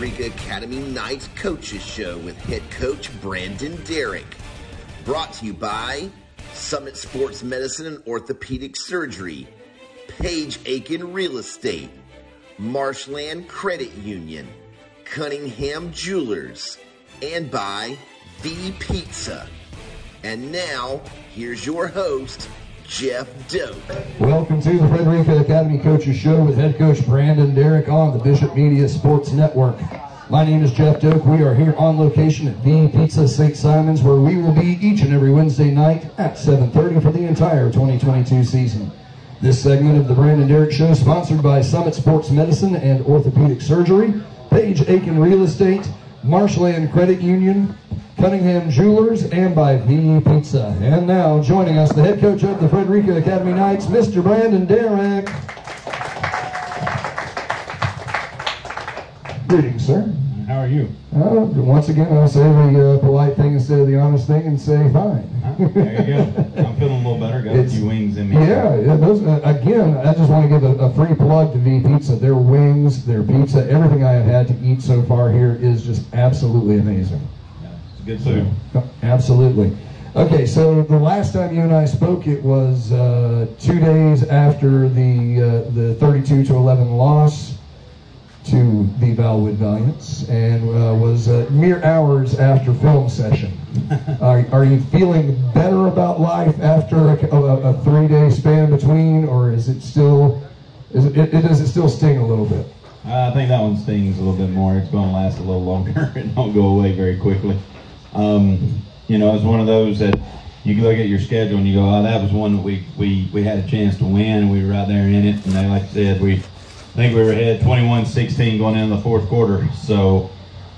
Frederica Academy Knights Coaches Show with head coach Brandon Derrick. Brought to you by Summit Sports Medicine and Orthopedic Surgery, Page Aiken Real Estate, Marshland Credit Union, Cunningham Jewelers, and by V Pizza. And now, here's your host, Jeff Doak. Welcome to the Frederica Academy Coaches Show with head coach Brandon Derrick on the Bishop Media Sports Network. My name is Jeff Doak. We are here on location at V Pizza St. Simon's, where we will be each and every Wednesday night at 7:30 for the entire 2022 season. This segment of the Brandon Derrick Show is sponsored by Summit Sports Medicine and Orthopedic Surgery, Page Aiken Real Estate, Marshland Credit Union, Cunningham Jewelers, and by V Pizza. And now, joining us, the head coach of the Frederica Academy Knights, Mr. Brandon Derrick. Greetings, sir. How are you? Once again, I'll say the polite thing instead of the honest thing and say fine. There you go. I'm feeling a little better. Got a few wings in me. Yeah, those, again, I just want to give a free plug to V Pizza. Their wings, their pizza, everything I have had to eat so far here is just absolutely amazing. Good food. Absolutely. Okay, so the last time you and I spoke, it was 2 days after the 32-11 loss to the Valwood Valiants, and was mere hours after film session. Are you feeling better about life after a 3-day span between, or is it still does it still sting a little bit? I think that one stings a little bit more. It's going to last a little longer. It don't go away very quickly. It's one of those that you look at your schedule and you go, oh, that was one that we had a chance to win, and we were right there in it. And they, like I said, I think we were ahead 21-16 going into the fourth quarter. So,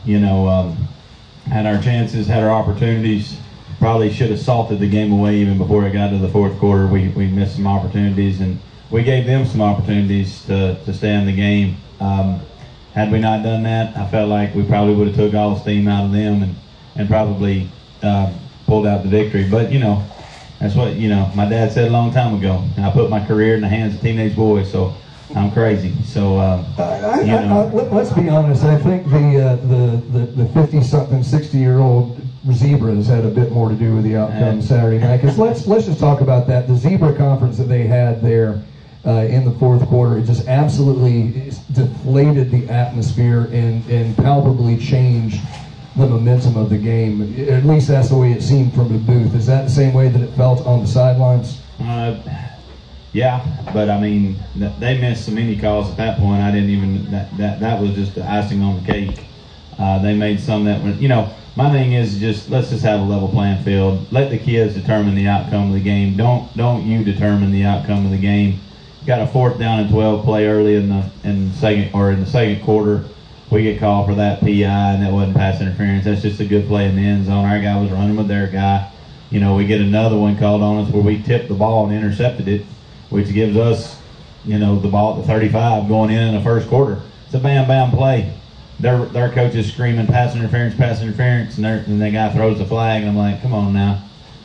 had our chances, had our opportunities. Probably should have salted the game away even before it got to the fourth quarter. We missed some opportunities, and we gave them some opportunities to stay in the game. Had we not done that, I felt like we probably would have took all the steam out of them and probably pulled out the victory. But, that's what, my dad said a long time ago. I put my career in the hands of teenage boys, so I'm crazy. So, let's be honest. I think the 50-something, 60-year-old Zebras had a bit more to do with the outcome Saturday night. Because let's just talk about that. The Zebra conference that they had there in the fourth quarter, it just absolutely deflated the atmosphere and palpably changed the momentum of the game. At least that's the way it seemed from the booth. Is that the same way that it felt on the sidelines? Yeah, but I mean, they missed so many calls at that point. I didn't even that was just the icing on the cake. They made some that were, my thing is let's just have a level playing field. Let the kids determine the outcome of the game. Don't you determine the outcome of the game. Got a 4th down and 12 play early in the second quarter. We get called for that PI, and that wasn't pass interference. That's just a good play in the end zone. Our guy was running with their guy. We get another one called on us where we tipped the ball and intercepted it, which gives us, the ball at the 35 going in the first quarter. It's a bam play. Their coach is screaming pass interference, and the guy throws the flag, and I'm like, come on now.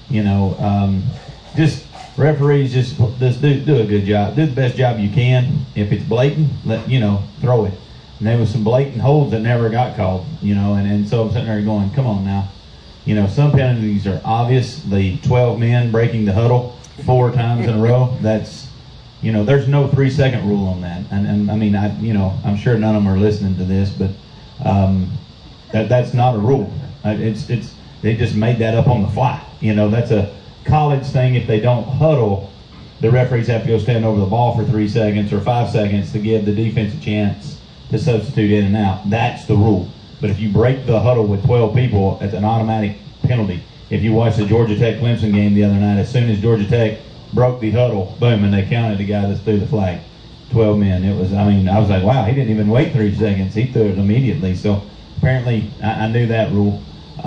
Just referees just do a good job. Do the best job you can. If it's blatant, throw it. And there was some blatant holds that never got called, and so I'm sitting there going, come on now. Some penalties are obvious. The 12 men breaking the huddle 4 times in a row, that's, there's no 3-second rule on that. And I mean, I'm sure none of them are listening to this, but that's not a rule. They just made that up on the fly. That's a college thing. If they don't huddle, the referees have to go stand over the ball for 3 seconds or 5 seconds to give the defense a chance to substitute in and out. That's the rule. But if you break the huddle with 12 people, it's an automatic penalty. If you watch the Georgia Tech Clemson game the other night, as soon as Georgia Tech broke the huddle, boom, and they counted the guy that threw the flag. 12 men. I was like, wow, he didn't even wait 3 seconds. He threw it immediately. So apparently I knew that rule.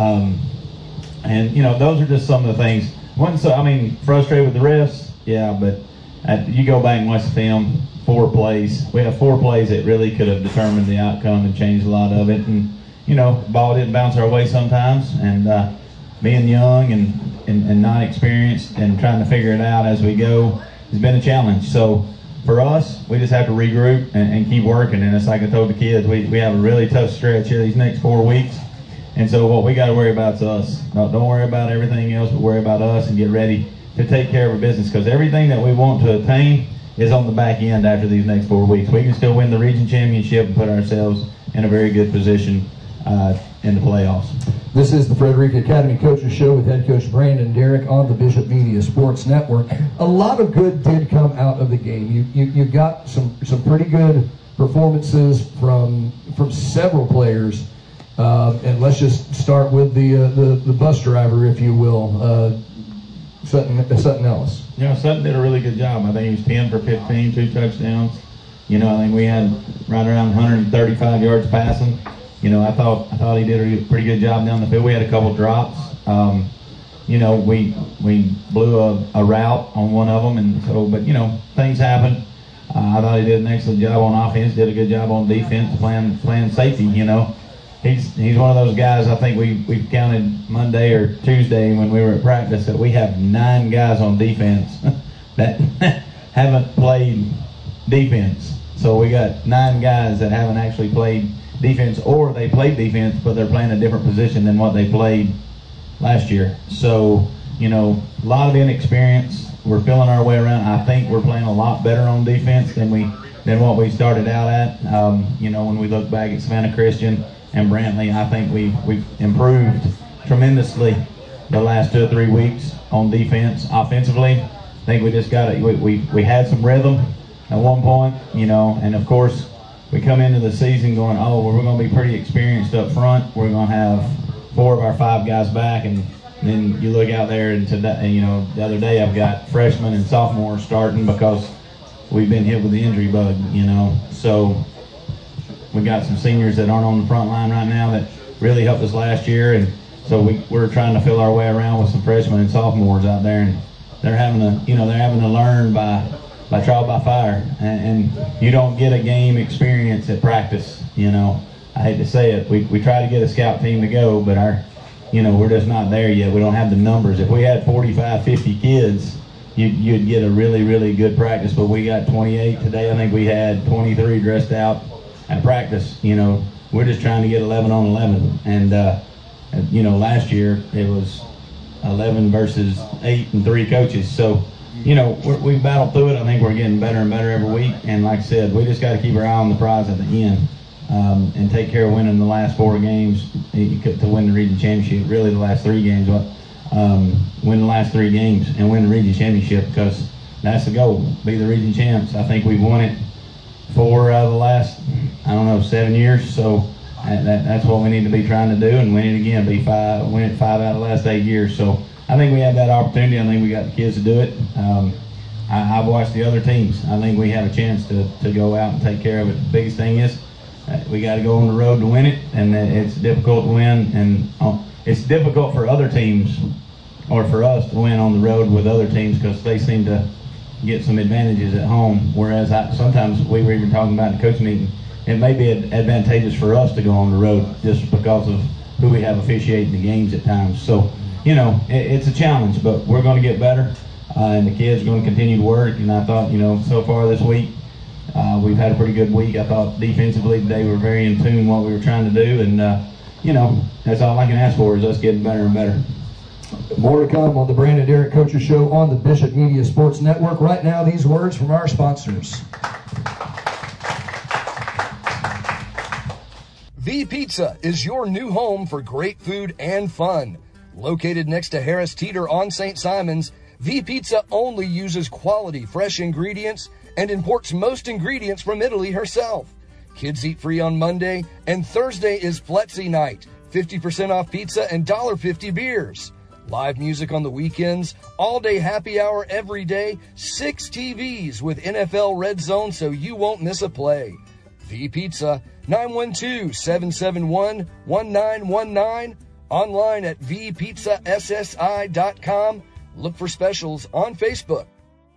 Those are just some of the things. Frustrated with the refs? Yeah, but you go back and watch the film, 4 plays. We have 4 plays that really could have determined the outcome and changed a lot of it. And, the ball didn't bounce our way sometimes. And being young and not experienced and trying to figure it out as we go has been a challenge. So, for us, we just have to regroup and keep working. And it's like I told the kids, we have a really tough stretch here these next 4 weeks. And so what we got to worry about is us. Don't worry about everything else, but worry about us and get ready to take care of our business, because everything that we want to attain is on the back end after these next 4 weeks. We can still win the region championship and put ourselves in a very good position in the playoffs. This is the Frederica Academy Coaches Show with head coach Brandon Derrick on the Bishop Media Sports Network. A lot of good did come out of the game. You got some pretty good performances from several players. And let's just start with the bus driver, if you will, Sutton Ellis. Sutton did a really good job. I think he was 10 for 15, 2 touchdowns. I think we had right around 135 yards passing. I thought he did a pretty good job down the field. We had a couple drops. We blew a route on one of them, and so, but things happen. I thought he did an excellent job on offense. Did a good job on defense, playing safety. He's one of those guys. I think we counted Monday or Tuesday when we were at practice that we have 9 guys on defense that haven't played defense. So we got 9 guys that haven't actually played defense, or they played defense, but they're playing a different position than what they played last year. So, a lot of inexperience. We're feeling our way around. I think we're playing a lot better on defense than what we started out at. When we look back at Savannah Christian and Brantley, I think we've improved tremendously the last 2 or 3 weeks on defense. Offensively, I think we just got it. We had some rhythm at one point, and of course, we come into the season going, we're going to be pretty experienced up front. We're going to have 4 of our 5 guys back, and then you look out there, and today, the other day I've got freshmen and sophomores starting because we've been hit with the injury bug, So we got some seniors that aren't on the front line right now that really helped us last year, and so we're trying to feel our way around with some freshmen and sophomores out there, and they're having to learn by trial by fire, and you don't get a game experience at practice. I hate to say it, we try to get a scout team to go, but we're just not there yet. We don't have the numbers. If we had 45, 50 kids, you'd get a really, really good practice, but we got 28 today. I think we had 23 dressed out at practice. We're just trying to get 11 on 11, and last year it was 11 versus 8 and 3 coaches. So we battled through it. I think we're getting better and better every week, and like I said, we just got to keep our eye on the prize at the end, and take care of winning the last 4 games to win the region championship. Really, the last 3 games, win the last 3 games and win the region championship, because that's the goal, be the region champs. I think we've won it 4 out of the last, 7 years. So that's what we need to be trying to do, and win it again. Win it 5 out of the last 8 years. So I think we have that opportunity. I think we got the kids to do it. I've watched the other teams. I think we have a chance to go out and take care of it. The biggest thing is we got to go on the road to win it, and it's difficult to win, and it's difficult for other teams, or for us to win on the road with other teams, because they seem to get some advantages at home, whereas sometimes we were even talking about in the coach meeting, it may be advantageous for us to go on the road just because of who we have officiating the games at times. So, it's a challenge, but we're going to get better, and the kids are going to continue to work. And I thought, so far this week, we've had a pretty good week. I thought defensively today we're very in tune with what we were trying to do, and that's all I can ask for is us getting better and better. More to come on the Brandon Derrick Coaches Show on the Bishop Media Sports Network. Right now, these words from our sponsors. V Pizza is your new home for great food and fun. Located next to Harris Teeter on St. Simons, V Pizza only uses quality, fresh ingredients and imports most ingredients from Italy herself. Kids eat free on Monday, and Thursday is Flexi night. 50% off pizza and $1.50 beers. Live music on the weekends, all-day happy hour every day, 6 TVs with NFL Red Zone so you won't miss a play. V Pizza, 912-771-1919. Online at vpizzassi.com. Look for specials on Facebook.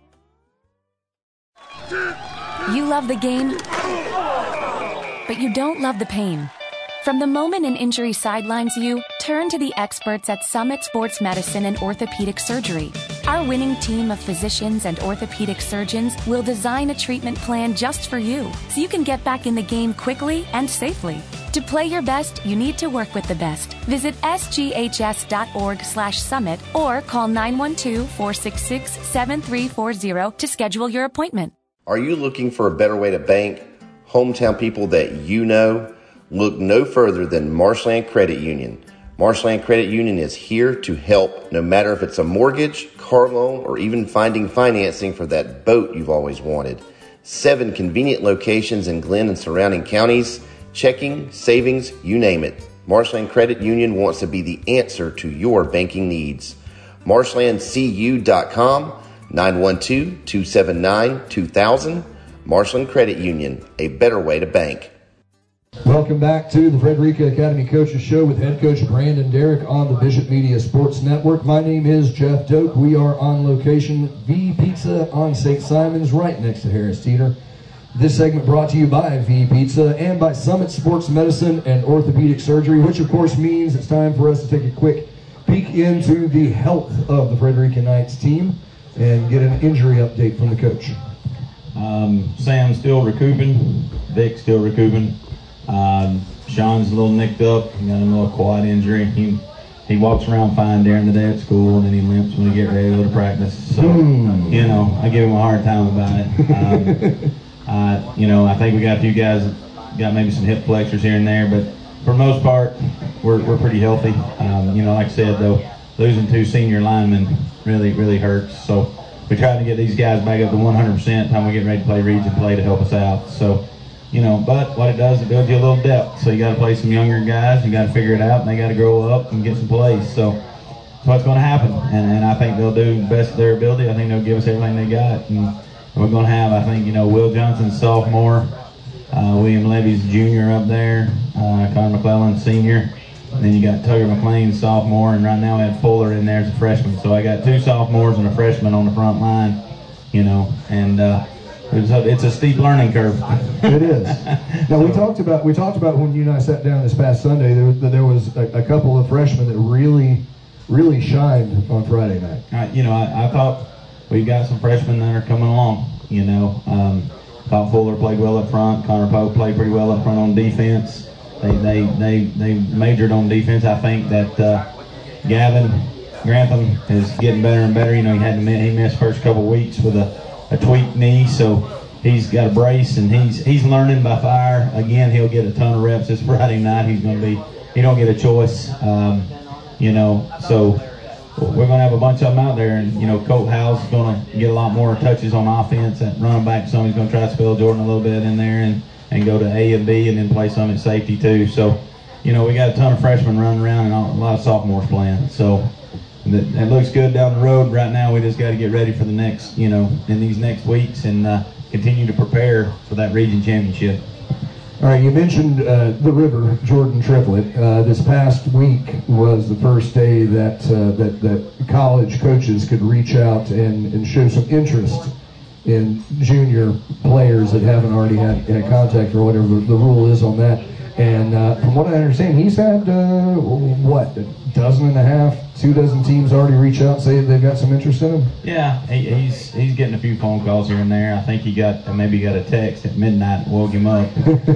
You love the game, but you don't love the pain. From the moment an injury sidelines you, turn to the experts at Summit Sports Medicine and Orthopedic Surgery. Our winning team of physicians and orthopedic surgeons will design a treatment plan just for you, so you can get back in the game quickly and safely. To play your best, you need to work with the best. Visit sghs.org/summit or call 912-466-7340 to schedule your appointment. Are you looking for a better way to bank? Hometown people that you know? Look no further than Marshland Credit Union. Marshland Credit Union is here to help, no matter if it's a mortgage, car loan, or even finding financing for that boat you've always wanted. 7 convenient locations in Glenn and surrounding counties. Checking, savings, you name it. Marshland Credit Union wants to be the answer to your banking needs. MarshlandCU.com, 912-279-2000. Marshland Credit Union, a better way to bank. Welcome back to the Frederica Academy Coaches Show with head coach Brandon Derrick on the Bishop Media Sports Network. My name is Jeff Doak. We are on location, V Pizza on St. Simons, right next to Harris Teeter. This segment brought to you by V Pizza and by Summit Sports Medicine and Orthopedic Surgery, which of course means it's time for us to take a quick peek into the health of the Frederica Knights team and get an injury update from the coach. Sam's still recouping. Vic's still recouping. Sean's a little nicked up. He got a little quad injury. He walks around fine during the day at school, and then he limps when he get ready to go to practice. So, you know, I give him a hard time about it. You know, I think we got a few guys that got maybe some hip flexors here and there, but for the most part, we're pretty healthy. You know, like I said, though, losing 2 senior linemen really hurts. So we try to get these guys back up to 100% time we get ready to play region play to help us out. So, you know, but what it does, it builds you a little depth. So you got to play some younger guys. You got to figure it out, and they got to grow up and get some plays. So that's what's going to happen. And I think they'll do the best of their ability. I think they'll give us everything they got. And we're going to have, I think, you know, Will Johnson, sophomore, William Levy's junior up there, Connor McClellan, senior. And then you got Tugger McLean, sophomore, and right now we have Fuller in there as a freshman. So I got 2 sophomores and a freshman on the front line, you know, and it's a steep learning curve. It is. Now we talked about when you and I sat down this past Sunday. There was a couple of freshmen that really shined on Friday night. You know, I thought we got some freshmen that are coming along. You know, thought Fuller played well up front. Connor Pope played pretty well up front on defense. They majored on defense. I think that Gavin Grantham is getting better and better. You know, he missed first couple weeks with a tweaked knee, so he's got a brace and he's learning by fire. Again, he'll get a ton of reps this Friday night. He don't get a choice. You know, so we're going to have a bunch of them out there, and you know, Colt Howell's going to get a lot more touches on offense at running back. So he's going to try to spell Jordan a little bit in there and go to A and B and then play some at safety too. So, you know, we got a ton of freshmen running around and a lot of sophomores playing. So it looks good down the road. Right now, we just got to get ready for the next, you know, in these next weeks and continue to prepare for that region championship. All right, you mentioned the River Jordan Triplet. This past week was the first day that college coaches could reach out and show some interest in junior players that haven't already had contact or whatever the rule is on that. And from what I understand, he's had, a dozen and a half, 2 dozen teams already reach out and say they've got some interest in him? Yeah, he's getting a few phone calls here and there. I think he got a text at midnight and woke him up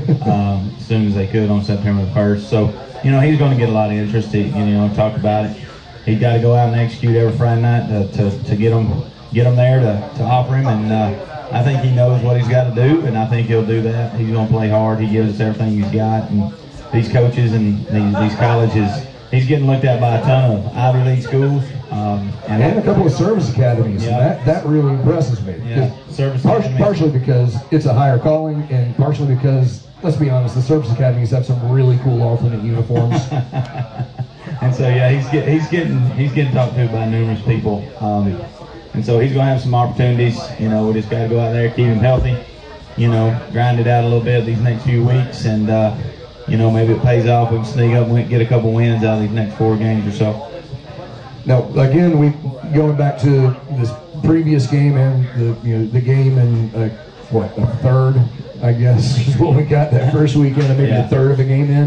as soon as they could on September the 1st. So, you know, he's going to get a lot of interest to, you know, talk about it. He's got to go out and execute every Friday night to get him there to offer him, and I think he knows what he's got to do, and I think he'll do that. He's going to play hard. He gives us everything he's got, and these coaches and these colleges, he's getting looked at by a ton of Ivy League schools. And a couple of service academies. Yeah. That really impresses me. Yeah, partially because it's a higher calling, and partially because, let's be honest, the service academies have some really cool alternate uniforms. And so, yeah, he's getting talked to by numerous people. And so he's going to have some opportunities. You know, we just got to go out there, keep him healthy, you know, grind it out a little bit these next few weeks. And, you know, maybe it pays off. We can sneak up and get a couple wins out of these next 4 games or so. Now, again, going back to this previous game and the game in, a third, I guess, is what we got that first weekend, and maybe a third of a game in.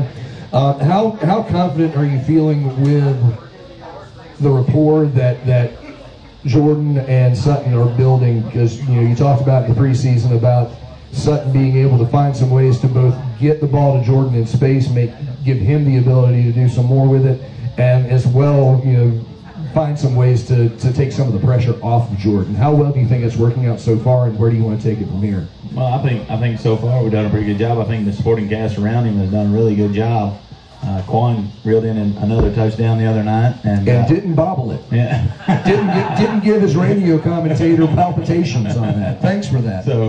How confident are you feeling with the rapport that Jordan and Sutton are building, because you talked about in the preseason about Sutton being able to find some ways to both get the ball to Jordan in space, give him the ability to do some more with it, and as well, find some ways to take some of the pressure off of Jordan. How well do you think it's working out so far, and where do you want to take it from here? Well, I think so far we've done a pretty good job. I think the supporting cast around him has done a really good job. Quan reeled in another touchdown the other night, and didn't bobble it. Yeah, didn't give his radio commentator palpitations on that. Thanks for that. So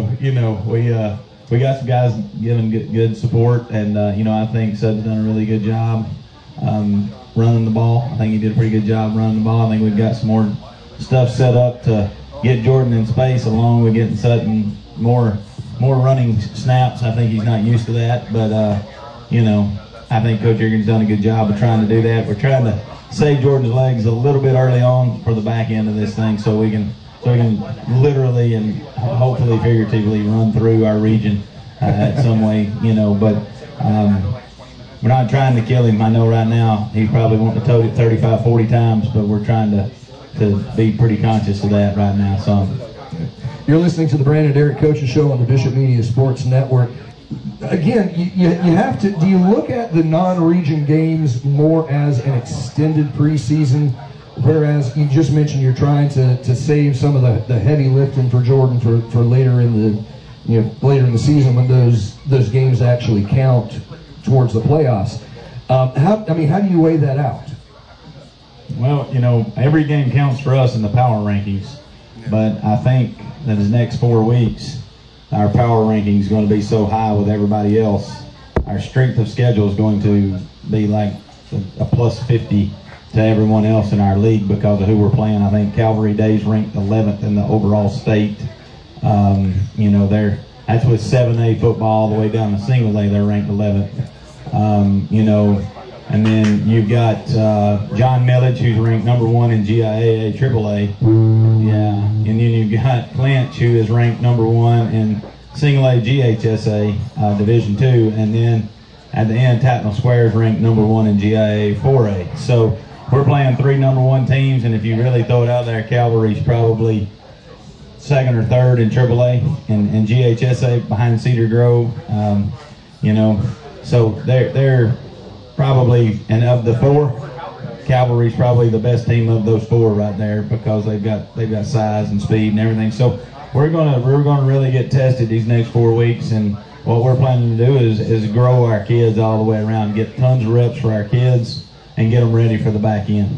we got some guys giving good support, and I think Sutton's done a really good job running the ball. I think he did a pretty good job running the ball. I think we've got some more stuff set up to get Jordan in space, along with getting Sutton more running snaps. I think he's not used to that, but I think Coach Egan's done a good job of trying to do that. We're trying to save Jordan's legs a little bit early on for the back end of this thing, so we can literally and hopefully figuratively run through our region at some way, but we're not trying to kill him. I know right now he's probably wanting to tote it 35, 40 times, but we're trying to be pretty conscious of that right now. So you're listening to the Brandon Derrick Coaches Show on the Bishop Media Sports Network. Again, you have to. Do you look at the non-region games more as an extended preseason, whereas you just mentioned you're trying to save some of the heavy lifting for Jordan for later in the season when those games actually count towards the playoffs? How do you weigh that out? Well, every game counts for us in the power rankings, but I think that the next 4 weeks, our power ranking is going to be so high with everybody else. Our strength of schedule is going to be like a plus 50 to everyone else in our league because of who we're playing. I think Calvary Day's ranked 11th in the overall state. That's with 7A football all the way down to single A. They're ranked 11th. And then you've got John Millage, who's ranked number 1 in GIAA AAA. Yeah. And then you've got Clinch, who is ranked number 1 in single A GHSA Division 2. And then at the end, Tatnall Square is ranked number 1 in GIAA 4A. So we're playing 3 number 1 teams, and if you really throw it out there, Calvary's probably 2nd or 3rd in AAA and GHSA behind Cedar Grove. So they're probably, and of the 4, Calvary's probably the best team of those 4 right there because they've got size and speed and everything. So we're gonna really get tested these next 4 weeks, and what we're planning to do is grow our kids all the way around, get tons of reps for our kids, and get them ready for the back end.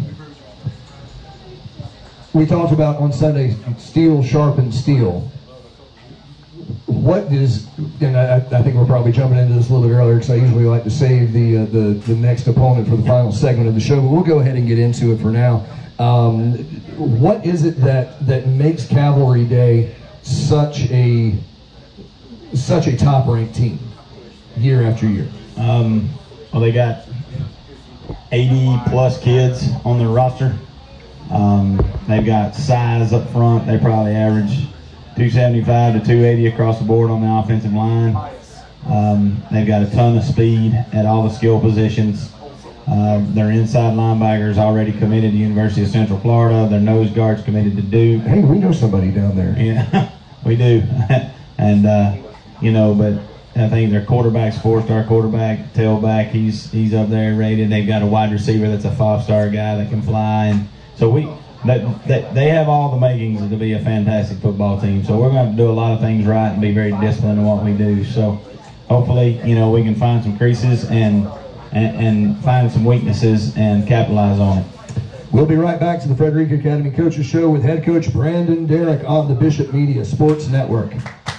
We talked about on Sunday, steel sharpens steel. What is, and I think we're probably jumping into this a little bit earlier because I usually like to save the next opponent for the final segment of the show, but we'll go ahead and get into it for now. What is it that makes Cavalry Day such a top-ranked team year after year? Well, they got 80-plus kids on their roster. They've got size up front. They probably average 275 to 280 across the board on the offensive line. They've got a ton of speed at all the skill positions. Their inside linebackers already committed to University of Central Florida. Their nose guards committed to Duke. Hey, we know somebody down there. Yeah, we do. And but I think their quarterback's 4-star quarterback, tailback. He's up there rated. They've got a wide receiver that's a 5-star guy that can fly. And so they have all the makings to be a fantastic football team. So we're going to have to do a lot of things right and be very disciplined in what we do. So hopefully, we can find some creases and find some weaknesses and capitalize on it. We'll be right back to the Frederica Academy Coaches Show with head coach Brandon Derrick on the Bishop Media Sports Network.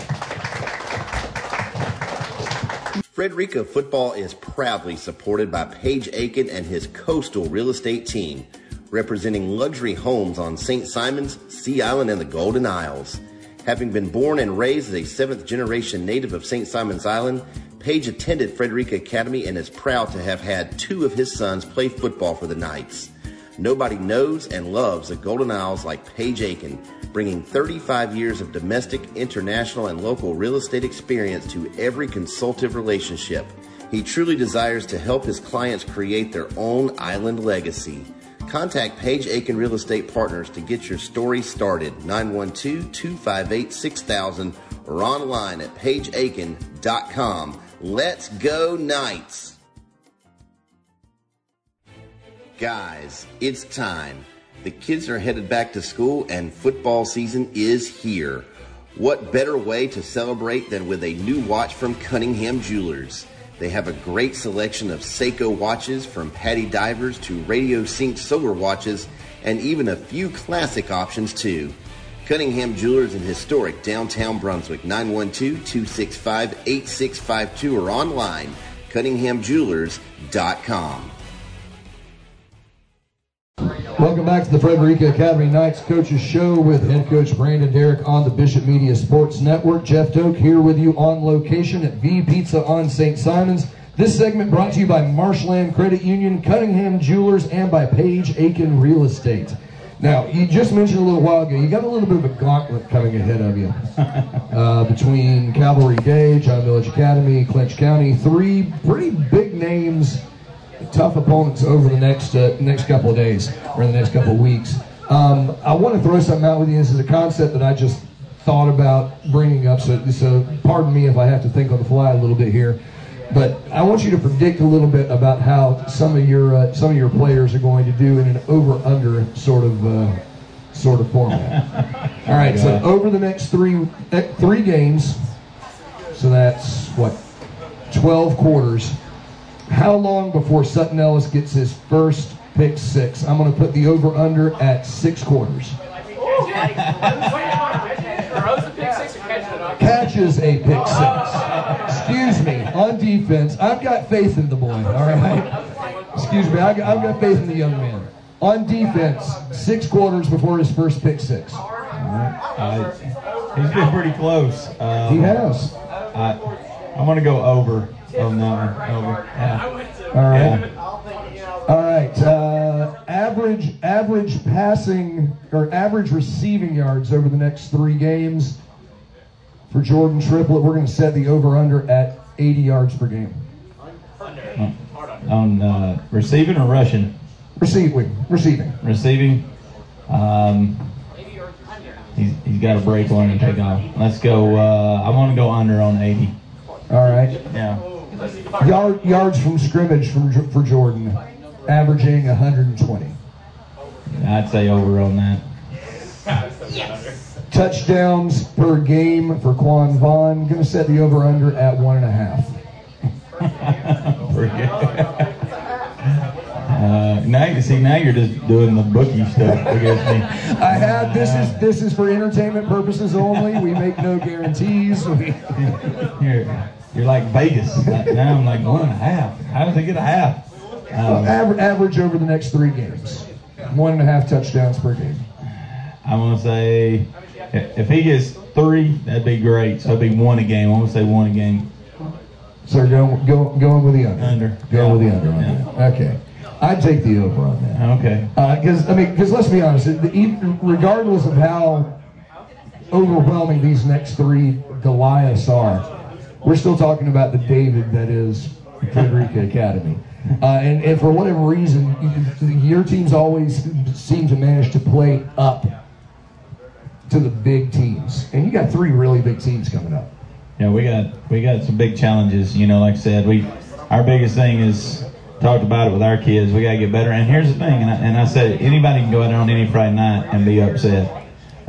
Frederica football is proudly supported by Paige Aiken and his coastal real estate team, representing luxury homes on St. Simons, Sea Island, and the Golden Isles. Having been born and raised as a 7th-generation native of St. Simons Island, Paige attended Frederica Academy and is proud to have had 2 of his sons play football for the Knights. Nobody knows and loves the Golden Isles like Paige Aiken, bringing 35 years of domestic, international, and local real estate experience to every consultative relationship. He truly desires to help his clients create their own island legacy. Contact Page Aiken Real Estate Partners to get your story started. 912-258-6000 or online at pageaiken.com. Let's go Knights! Guys, it's time. The kids are headed back to school and football season is here. What better way to celebrate than with a new watch from Cunningham Jewelers? They have a great selection of Seiko watches from Patty Divers to Radio Sync solar watches and even a few classic options too. Cunningham Jewelers in historic downtown Brunswick, 912-265-8652 or online, cunninghamjewelers.com. Welcome back to the Frederica Academy Knights Coaches Show with head coach Brandon Derrick on the Bishop Media Sports Network. Jeff Doak here with you on location at V Pizza on St. Simons. This segment brought to you by Marshland Credit Union, Cunningham Jewelers, and by Page Aiken Real Estate. Now, you just mentioned a little while ago, you got a little bit of a gauntlet coming ahead of you between Cavalry Day, John Village Academy, Clinch County, three pretty big names, tough opponents over the next couple of days or the next couple of weeks. I want to throw something out with you. This is a concept that I just thought about bringing up, so pardon me if I have to think on the fly a little bit here. But I want you to predict a little bit about how some of your players are going to do in an over/under sort of format. All right, so over the next three games, so that's what, 12 quarters. How long before Sutton Ellis gets his first pick six? I'm going to put the over/under at 6 quarters. Catches a pick six. Excuse me, on defense. I've got faith in the boy, all right? Excuse me, I've got faith in the young man. On defense, 6 quarters before his first pick six. All right. He's been pretty close. He has. I'm going to go over on that one. Over. Yeah. All right. Yeah. All right. Average passing or average receiving yards over the next 3 games for Jordan Triplett. We're going to set the over/under at 80 yards per game. On receiving or rushing? Receiving. Receiving. He's got a break one and take off. Let's go. I want to go under on 80. All right. Yeah. Yards from scrimmage for Jordan, averaging 120. I'd say over on that. Yes. Touchdowns per game for Quan Vaughn. Going to set the over/under at 1.5. Pretty good. Now you're just doing the bookie stuff against me. I have. This is for entertainment purposes only. We make no guarantees. You're like Vegas. Now I'm like 1.5. How does he get a half? Average over the next 3 games. 1.5 touchdowns per game. I'm going to say, if he gets 3, that'd be great. So it'd be 1 a game. I'm going to say 1 a game. So going with the under. Going with the under on Yeah. that. Okay. I'd take the over on that. Okay. Because let's be honest, regardless of how overwhelming these next 3 Goliaths are, we're still talking about the David that is Frederica Academy. And for whatever reason, your teams always seem to manage to play up to the big teams. And you got 3 really big teams coming up. Yeah, we got some big challenges. You know, like I said, our biggest thing is, talked about it with our kids, we got to get better. And here's the thing, and I said, anybody can go out there on any Friday night and be upset.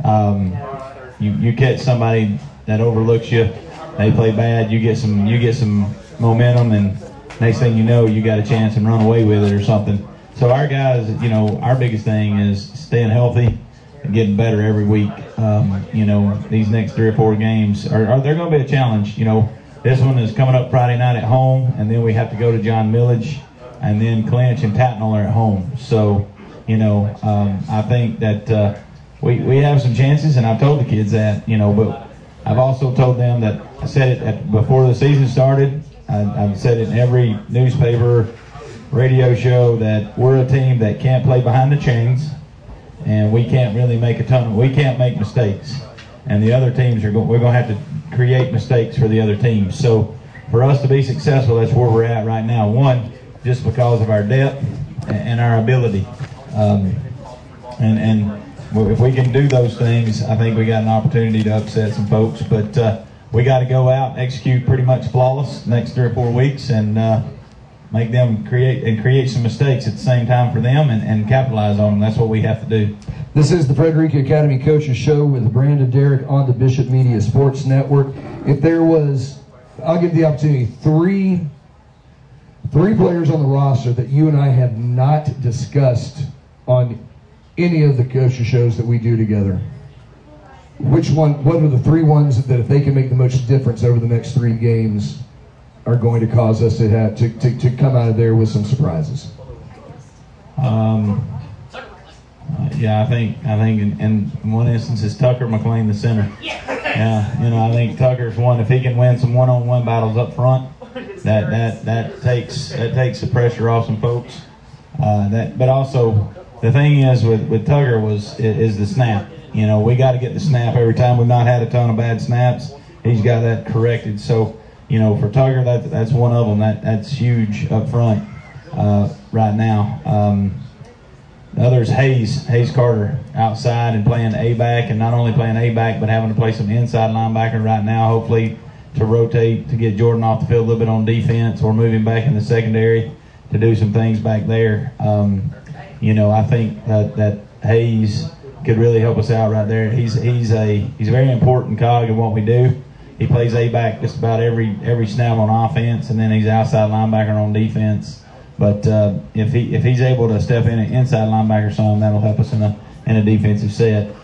You catch somebody that overlooks you, they play bad, you get some momentum, and next thing you know, you got a chance and run away with it or something. So our guys, you know, our biggest thing is staying healthy and getting better every week. You know, these next 3 or 4 games are they're going to be a challenge. You know, this one is coming up Friday night at home, and then we have to go to John Village, and then Clinch and Tatnall are at home. So, you know, I think that we have some chances, and I've told the kids that, you know, but I've also told them that I said it before the season started. I've said it in every newspaper, radio show, that we're a team that can't play behind the chains, and we can't really make we can't make mistakes. And the other teams we're going to have to create mistakes for the other teams. So for us to be successful, that's where we're at right now. One, just because of our depth and our ability. And if we can do those things, I think we got an opportunity to upset some folks. But we got to go out and execute pretty much flawless next 3 or 4 weeks and make them create some mistakes at the same time for them and capitalize on them. That's what we have to do. This is the Frederica Academy Coaches Show with Brandon Derrick on the Bishop Media Sports Network. If there was, I'll give the opportunity, three players on the roster that you and I have not discussed on any of the coaches shows that we do together. What are the 3 ones that if they can make the most difference over the next 3 games are going to cause us to have to come out of there with some surprises? Yeah, I think in one instance is Tucker McLean, the center. Yeah, I think Tucker's one. If he can win some one-on-one battles up front, that takes the pressure off some folks. But also the thing is with Tucker is the snap. We got to get the snap every time. We've not had a ton of bad snaps. He's got that corrected. So for Tucker, that's one of them. That's huge up front right now. The other is Hayes Carter outside and playing A-back, and not only playing A-back, but having to play some inside linebacker right now, hopefully to rotate, to get Jordan off the field a little bit on defense or move him back in the secondary to do some things back there. I think that Hayes could really help us out right there. He's a very important cog in what we do. He plays A-back just about every snap on offense, and then he's outside linebacker on defense. But if he's able to step in an inside linebacker some, that'll help us in a defensive set.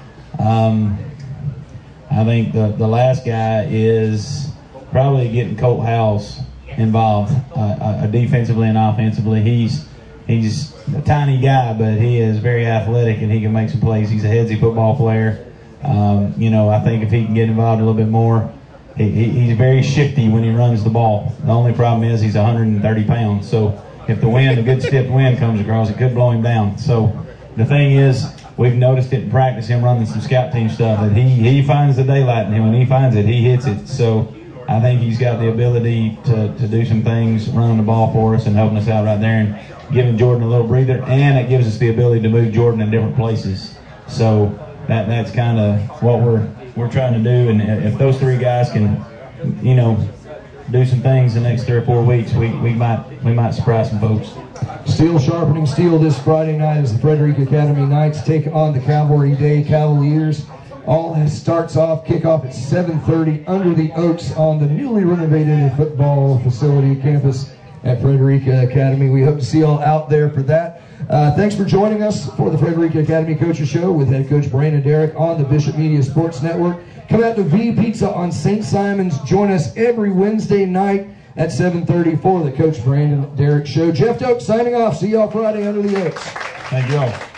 I think the last guy is probably getting Colt Howells involved defensively and offensively. He's a tiny guy, but he is very athletic and he can make some plays. He's a headsy football player. I think if he can get involved a little bit more, he's very shifty when he runs the ball. The only problem is he's 130 pounds, so if a good stiff wind comes across, it could blow him down. So the thing is, we've noticed it in practice, him running some scout team stuff, that he finds the daylight in him. When he finds it, he hits it. So I think he's got the ability to do some things, running the ball for us and helping us out right there and giving Jordan a little breather. And it gives us the ability to move Jordan in different places. So that's kind of what we're trying to do. And if those 3 guys can, do some things the next 3 or 4 weeks, we might surprise some folks. Steel sharpening steel this Friday night as the Frederica Academy Knights take on the Cavalry Day Cavaliers. All starts off, kickoff at 7:30 under the Oaks on the newly renovated football facility campus at Frederica Academy. We hope to see you all out there for that. Thanks for joining us for the Frederica Academy Coaches Show with head coach Brandon Derrick on the Bishop Media Sports Network. Come out to V Pizza on St. Simon's. Join us every Wednesday night at 7:30 for the Coach Brandon Derrick Show. Jeff Doak signing off. See y'all Friday under the Oaks. Thank you all.